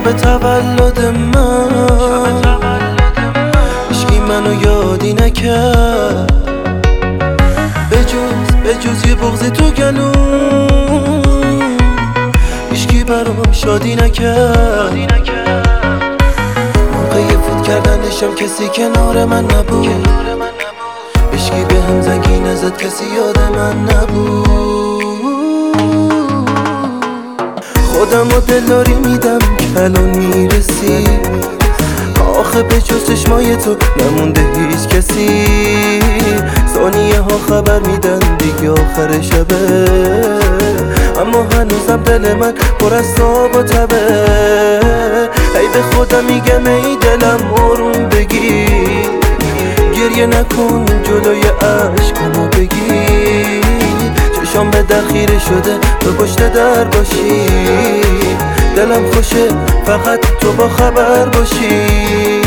شب تولد من هیچکی منو یادی نکرد به جز یه بغض تو گلوم هیچکی برام شادی نکرد. موقع فوت کردنشم کسی کنار من نبود، هیچکی به هم زنگی نزد، کسی یاد من نبود. خودم و دلداری میدم که الان میرسی، آخه به جز چشمای تو نمونده هیچ کسی. ثانیه ها خبر میدن دیگه آخر شبه، اما هنوزم دل من پر از تاب و تبه. ای به خودم میگم ای دلم آروم بگیر، گریه نکن جلوی عشقامو بگیر. چشام به در خیره شده تو پشت در باشی، دلم خوشه فقط تو با خبر باشی.